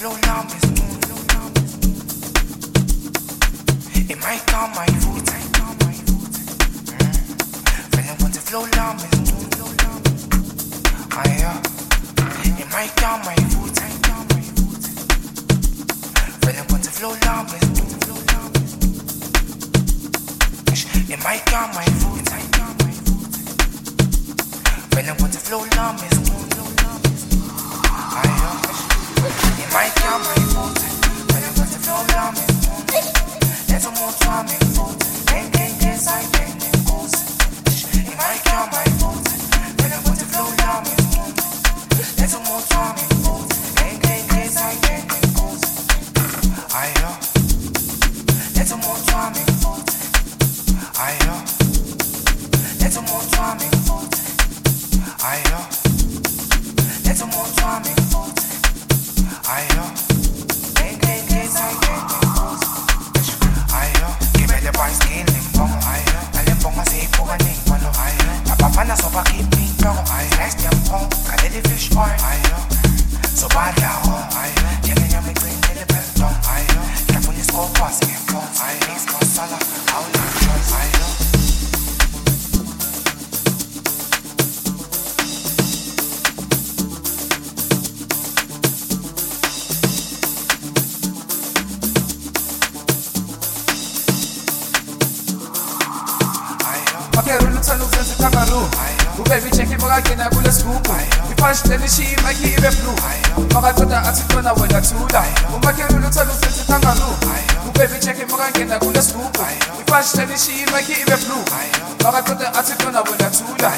flow now, Miss Moon. It might calm my foot. Feeling want to flow now, Miss Moon. It might calm my foot. Feeling want to flow now, Miss Moon. It might calm my foot. Feeling want to flow now, Miss Moon. It might calm my foot. Feeling want to flow now, Miss Moon. There's more time in foot. Can't side, can't goes. It might calm my foot. Feeling want to flow now, Miss Moon. There's more time in foot. Can't side, can't goes. There's more time in foot. There's more time in foot. There's more time in foot. Can't side, can't goes. Give me the boys skin limbong. Alimbong masipo ganing walo. Napapana so bakiping pero next time home kade the fish oil. So bad ako. Yan niya may green nila beltong. Careful ni scope passing and phones. Mix masala, how not choice. Makerulu tsanu zenzi kangaroo. Baby check it magagena kule scoop. Ipash tell she make it blue. Magatoda atitona wena tula. Makerulu tsanu zenzi kangaroo. Baby check it magagena kule scoop. Ipash tell she make it blue. Magatoda atitona wena tula.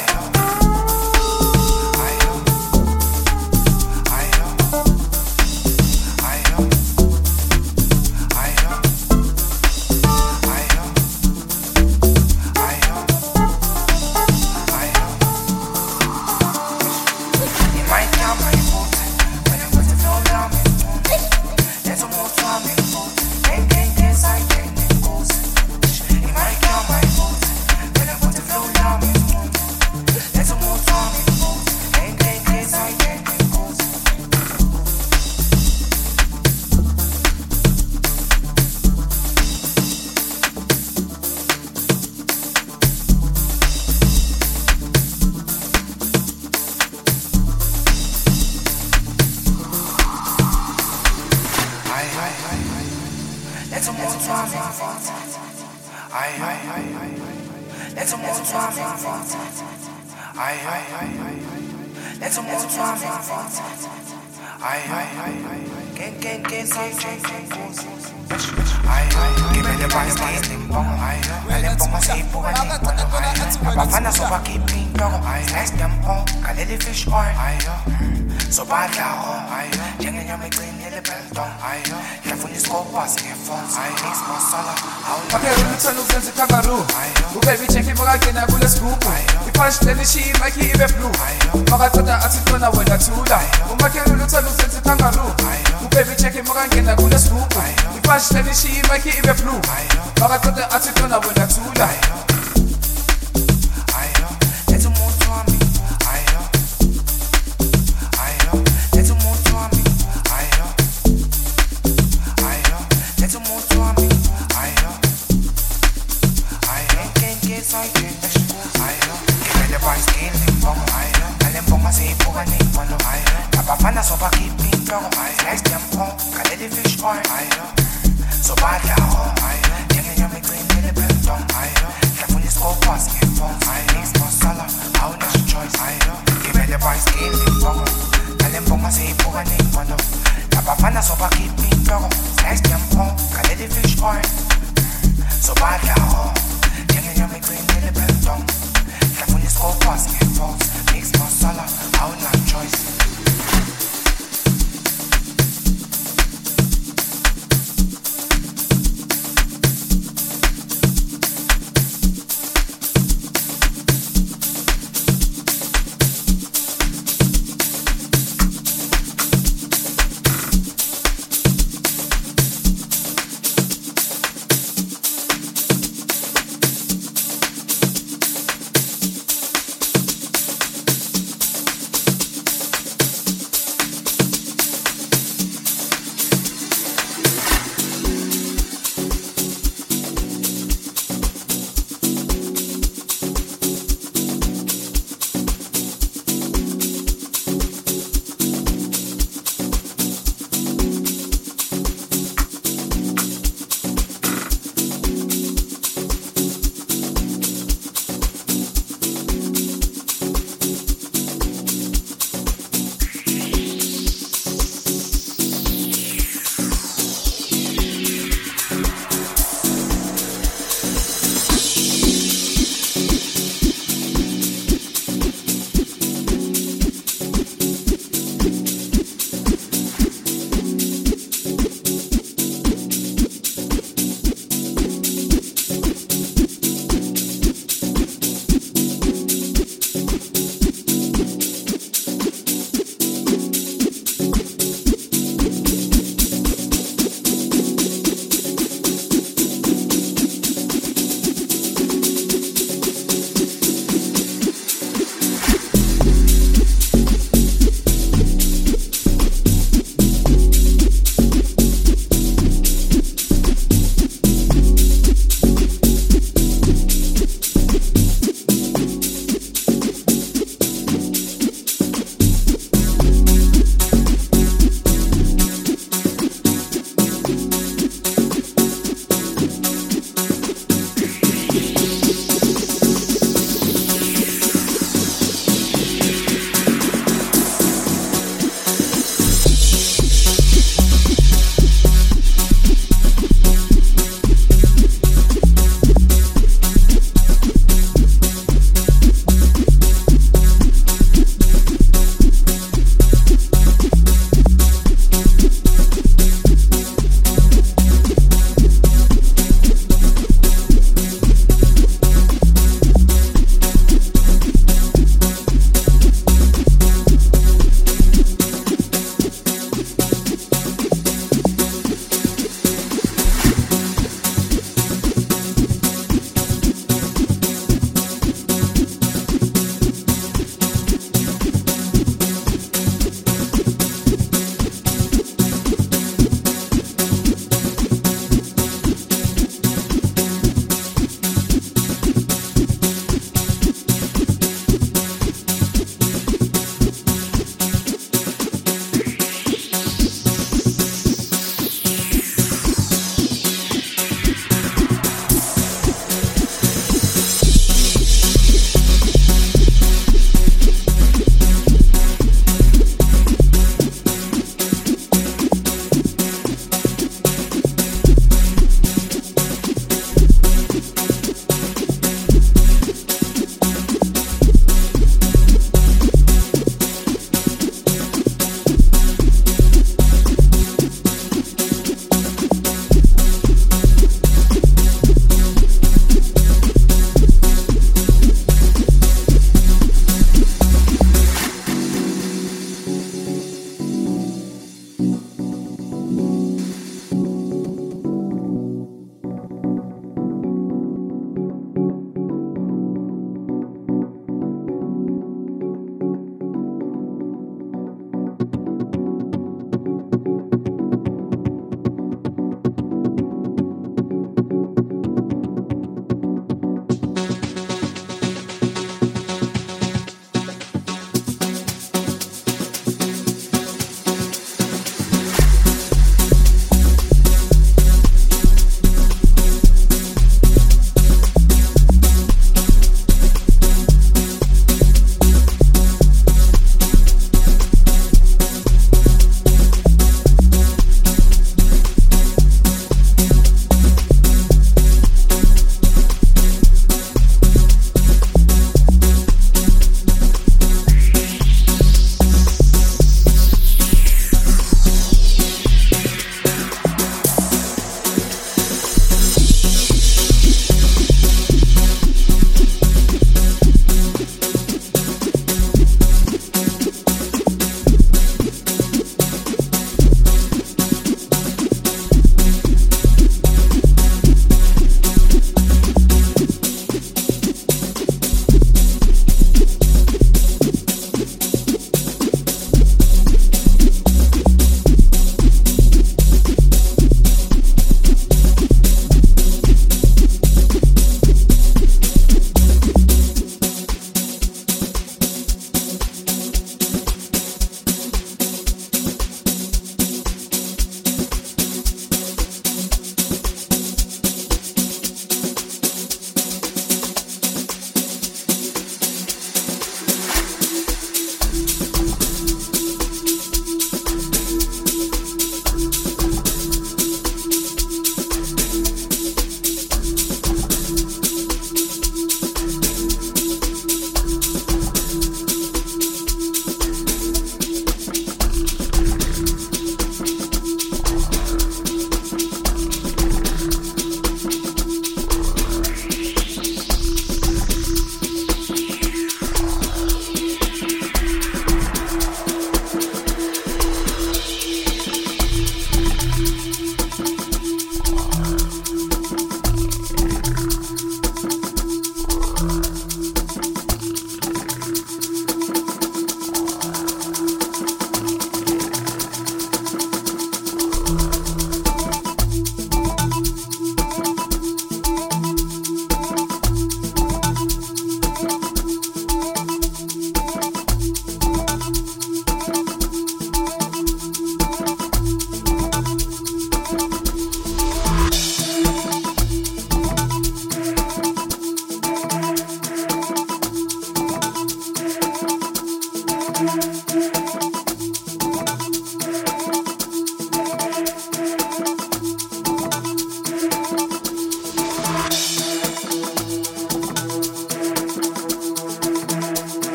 Let's more time in foot. Let's more time in foot. Let's more time in foot. Can't say goes. Give me the boys skin limbong. Alimbong masipo ganing walo. Napapana so bakiping pero next time home kade the fish oil. So bad ako. Yan niya may green nila beltong. Careful ni scope passing and phones. Mix masala, how not Makerulu tsanu zenzi kangaroo. Baby check it magagena kule scoop. Ipash tell she make it blue. Magatoda atitona wena tula. Makerulu tsanu zenzi kangaroo. Baby check it magagena kule scoop. Ipash tell she make it blue. Magatoda atitona wena tula. Let's more time in foot. Let's more time in foot. Let's more time in foot. Can't side, can't goes. Give me the boys skin limbong. Alimbong masipo ganing walo. Napapana so bakiping pero next time home kade the fish oil. So bad ako. Yan niya may green nila beltong. Careful ni scope passing and phones. Mix masala, how not choice. Give me the boys skin limbong. Alimbong masipo ganing walo. Napapana so bakiping pero next time home kade the fish oil. So bad ako. Yan niya may green nila beltong. Careful ni scope passing and phones. Mix masala, how not choice.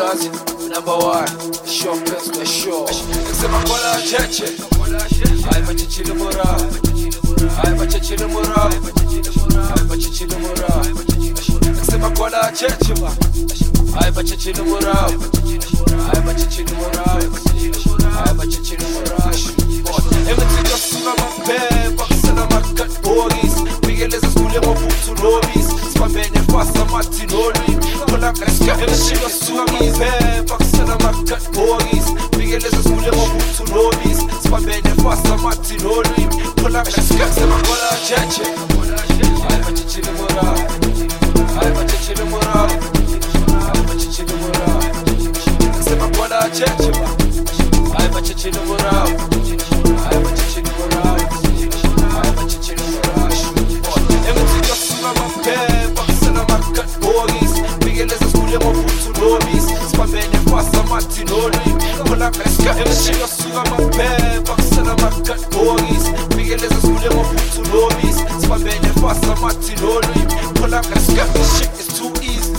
yazi number one show best the show sema kola cheche ai bachichile mora ai bachichile mora ai bachichile mora sema kola cheche ba ai bachichile mora ai bachichile mora ai bachichile mora everything just suka mapemba kusela makat boys bigeleza skule mabuthu lobbies sibambene fast amathi loli kola kaska everything just suka mapemba kusela makat boys bigeleza skule mabuthu lobbies sibambene fast amathi loli kola kaska sema kola cheche ai bachichile mora ai bachichile mora ai bachichile mora sema kola cheche ba ai bachichile mora ai bachichile mora ai bachichile mora everything just suka mapemba kusela makat boys bigeleza skule mabuthu lobbies sibambene fast amathi loli kola kaska everything just suka mapemba kusela makat boys bigeleza skule mabuthu lobbies sibambene fast amathi loli kola kaska this shit is too easy.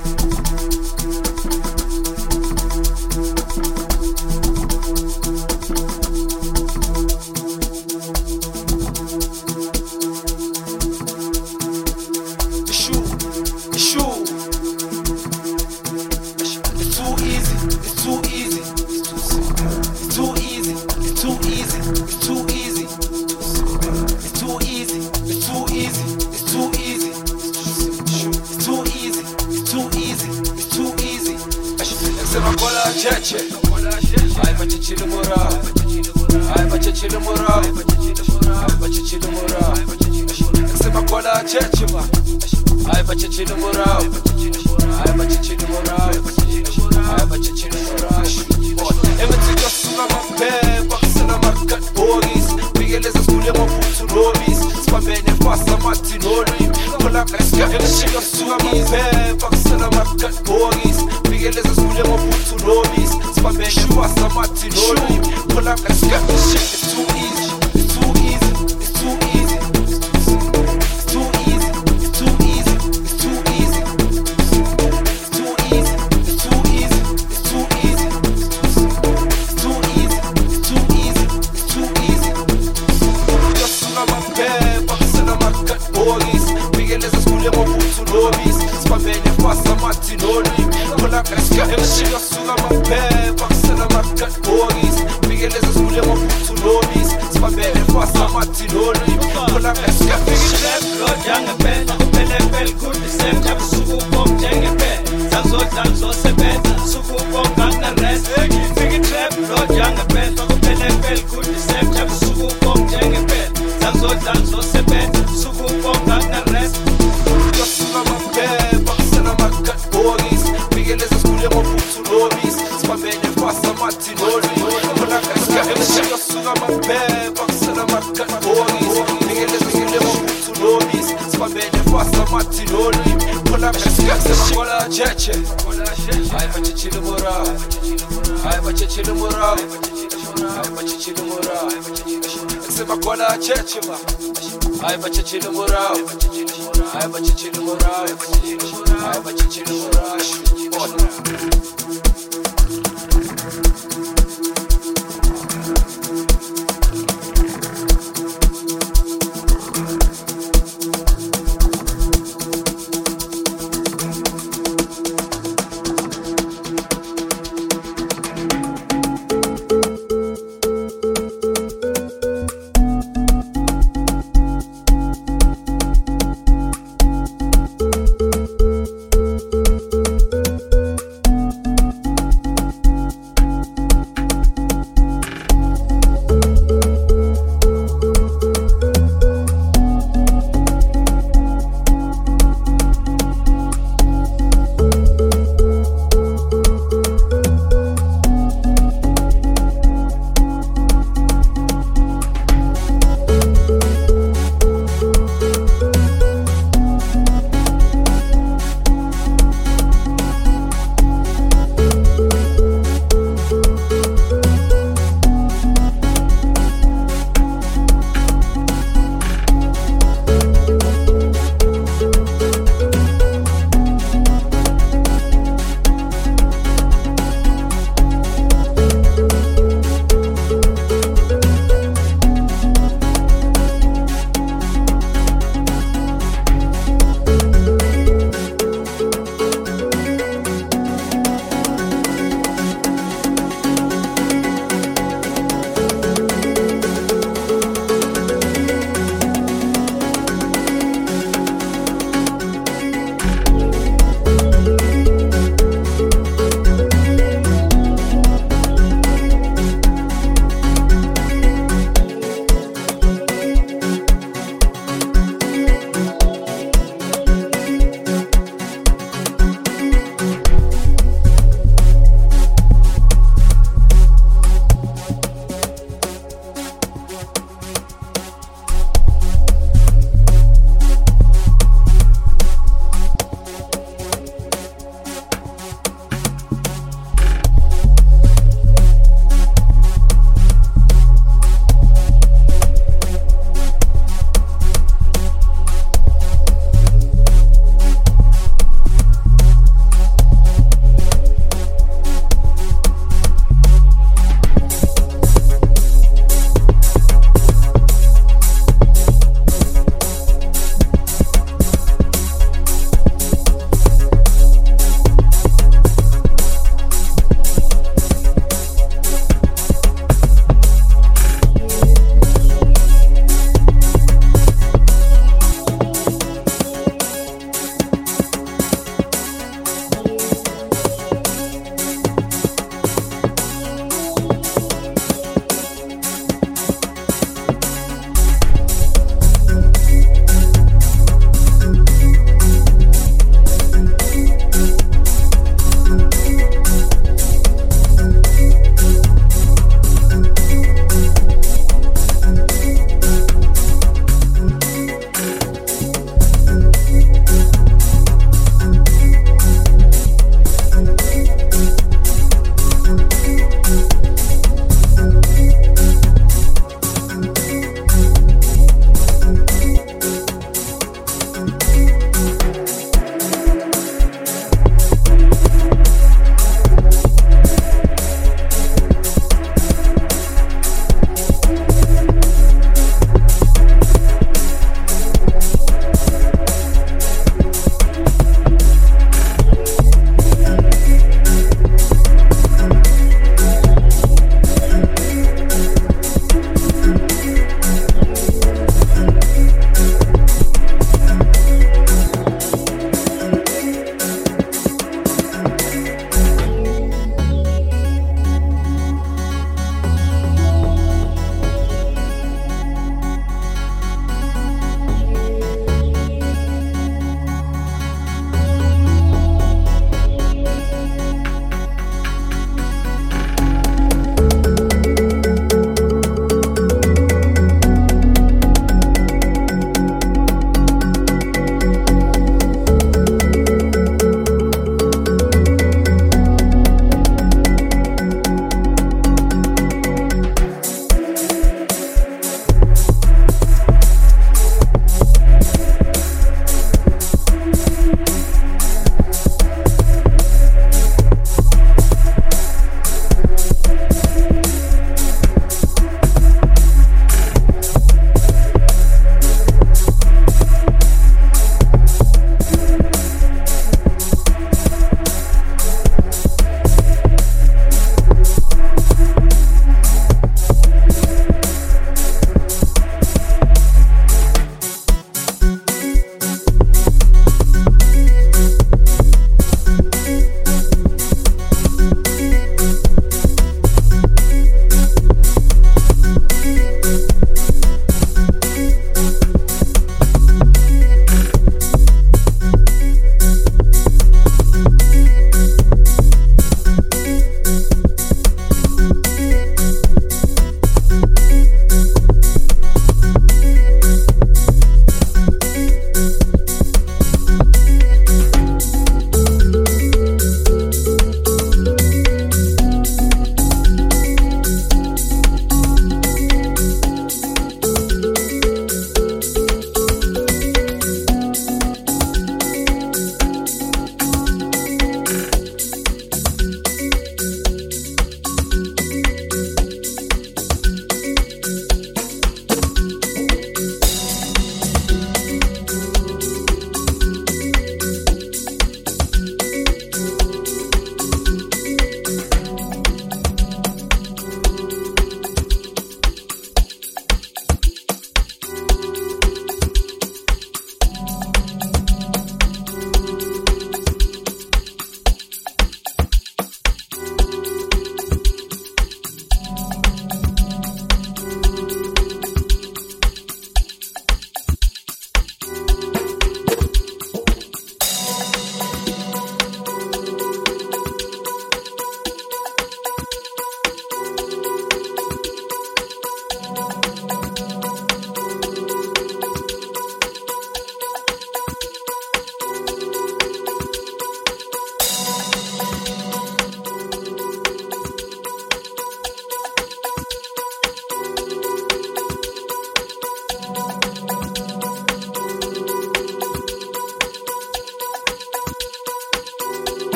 Cheche, ai bachichile mora, ai bachichile mora, ai bachichile mora. Sema kola cheche ba, ai bachichile mora, ai bachichile mora, ai bachichile mora. Everything just suka mapemba kusela makat boys, bigeleza skule mabuthu lobbies, sibambene fast amathi loli kola kaska. Everything just suka mapemba kusela makat boys, bigeleza skule mabuthu lobbies, sibambene fast amathi loli kola kaska. This shit is too easy, it's too easy, it's too easy, it's too easy, it's too easy, it's too easy, it's too easy, it's too easy, it's too easy, it's too easy, it's too easy, it's too easy. Just suka mapemba kusela makat boys, bigeleza skule mabuthu lobbies, sibambene fast amathi loli kola kaska. Everything just suka mapemba kusela makat boys, bigeleza skule mabuthu lobbies, sibambene fast amathi loli kola kaska. Cheche, ai bachichile mora, ai bachichile mora, ai bachichile mora. Sema kola cheche ba, ai bachichile mora, ai bachichile mora, ai bachichile mora.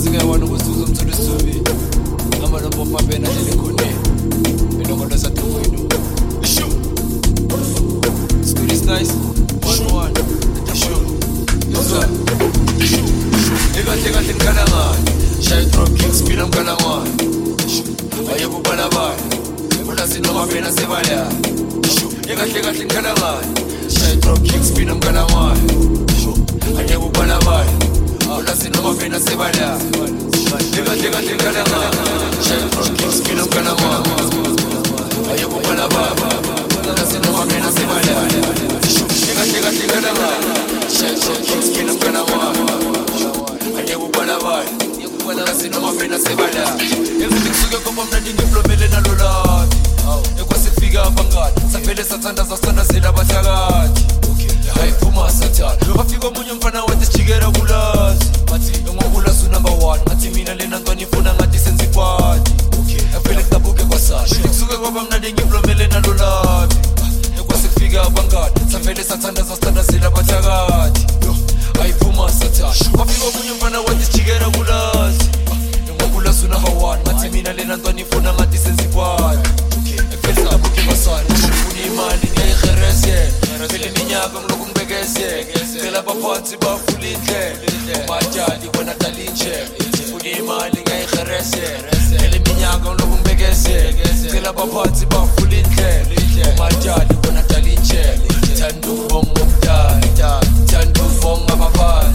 sike wana ukuzuza umthula isizubile ngama lo bomba bena lele khone belongola sathwini shu It's nice 1-1 shu yoza Ega nkalangana Shy drop kick speed nkalangana Aye kubala bani Bona sinoma bena sebala Ega nkalangana Shy drop kick speed nkalangana Aye kubala bani Bona sinoma bena sebala Ega nkalangana Shy drop kick speed nkalangana Aye kubala bani Bona sinoma bena sebala Ega nkalangana Shy drop kick speed nkalangana Sinoma fena sebala Everything suke kopa mnandi ngiplomele nalolati Ekwasifika abangani Safele sathanda zasithanda zela bathakathi Hayiphuma sathana Bafika omunye mfana wathi sijikela kulazi Ngathi engokulazi unumber 1 Ngathi mina lena ntwana ifuna ngathi senza ipati Afele kudabuke kwasasha Everything suke kopa mnandi ngiplomele nalolati Ekwasifika abangani Safele sathanda zasithanda zela bathakathi Hayiphuma sathana Bafika omunye mfana wathi sijikela kulazi Number 1 ngathi mina lena ntwana ifuna ngathi senza ipati Efela dabuke kwasana Ngifuna imali ngiyayikherese Phela iminyaka ngiloku ngibekeze Cela baphansi bafula indlela Umatshali bona dala inche Ngifuna imali ngiyayikherese Phela iminyaka ngiloku ngibekeze Cela baphansi bafula indlela Umatshali bona dala inche Thanda ukubonga umdala Thanda ukubonga abafana